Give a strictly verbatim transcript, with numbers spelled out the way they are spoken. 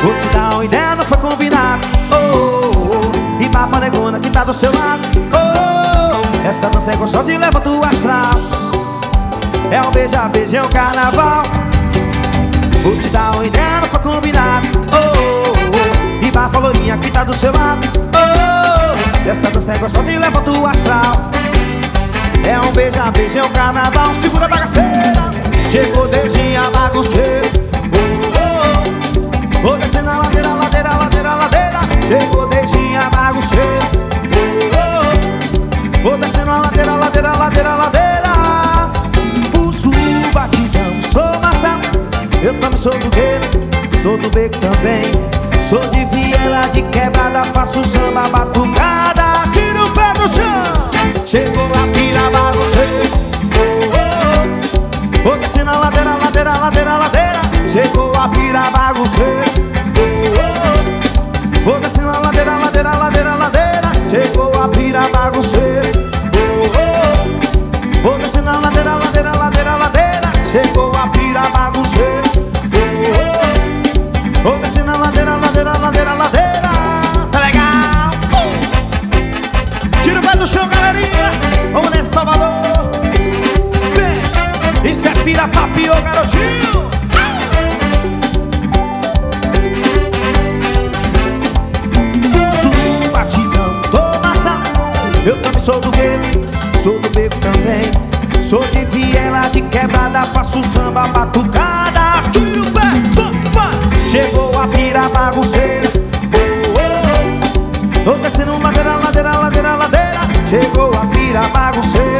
Vou te dar uma ideia, não foi combinado. Oh, oh, oh. E bafa negona que tá do seu lado. Oh, oh. Essa dança é gostosa e levanta o astral. É um beija-beija, é um carnaval. Vou te dar uma ideia, não foi combinado. Oh, oh, oh. E bafa lourinha que tá do seu lado. Oh, oh. Essa dança é gostosa e levanta o astral. É um beija-beija, é um carnaval. Segura a bagaceira. Chegou dedinho a bagunceiro. Oh, oh. Vou descer na ladeira, ladeira, ladeira, ladeira. Chegou dedinho a bagunceiro. Oh, oh. Vou descer na ladeira, ladeira, ladeira, ladeira. Pulso, batidão, sou maçã. Eu também sou do gueiro, sou do beco também. Sou de viela, de quebrada, faço samba, batucada. Tira o pé do chão. Chegou a pira bagunceiro. Oh, oh. Vou descer na ladeira, ladeira, ladeira, ladeira. Chegou a pira bagunceiro. Oh, oh. Vou descer na ladeira, ladeira, ladeira, ladeira. Chegou a pira bagunceiro. Oh, oh. Vou descer na ladeira, ladeira, ladeira, ladeira. Chegou a pira bagunceiro. Oh, oh. Vou descer na ladeira, ladeira, ladeira, ladeira. Tá legal? Tira o pé do chão, galerinha. Vamos nesse Salvador. Vem. Isso é pira papiô, garotinho. Pulso, batidão, tô maçã. Eu também sou do gueiro, sou do beco também. Sou de viela, de quebrada, faço samba, batucada. Tira o pé, vai, vai. Chegou a pira bagunceira. Oh, oh. Tô descendo ladeira, ladeira, ladeira, ladeira. Chegou a pira bagunceira.